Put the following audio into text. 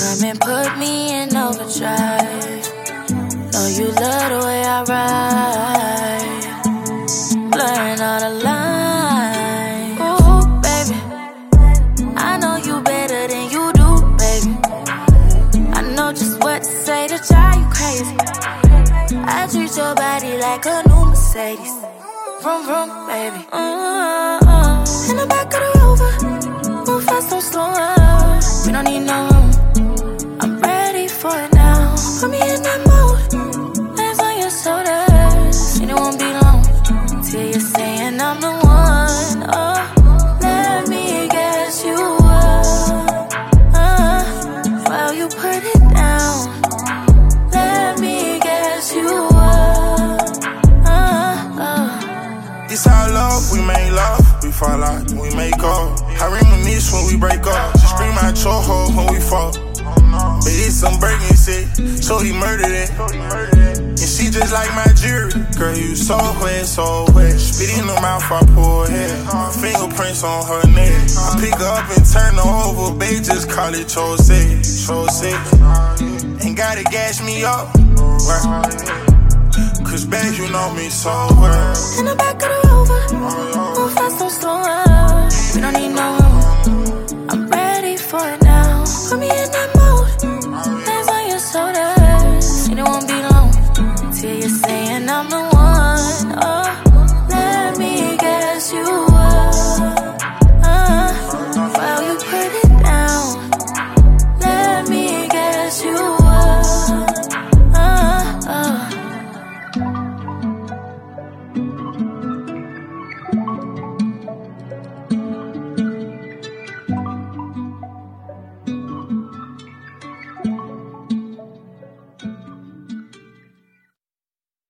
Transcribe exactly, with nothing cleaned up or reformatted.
Come and put me in overdrive. Know you love the way I ride. Blurring all the lines. Ooh, baby, I know you better than you do, baby. I know just what to say to drive you crazy. I treat your body like a new Mercedes. Vroom, vroom, baby. Mm-hmm. In the back of the Rover, move fast, don't slow up. We don't need no room. I'm ready for it now. Put me in that mode. Hands on your shoulders. And it won't be long till you're saying I'm the one. Oh, let me guess you up. Uh, while you put it down. Let me guess you up. Uh, uh. This our love, we make love. We fall out, we make up. I reminisce when we break up. She scream out your hoe when we fall. But it's some breaking shit, so he murdered it. And she just like my jewelry. Girl, you so wet, so wet. Spit in her mouth, I pull her hair. Fingerprints on her neck. I pick her up and turn her over, babe, just call it chose it. Chose it. Ain't gotta gas me up, right? Cause babe, you know me so well. In the back of the Rover,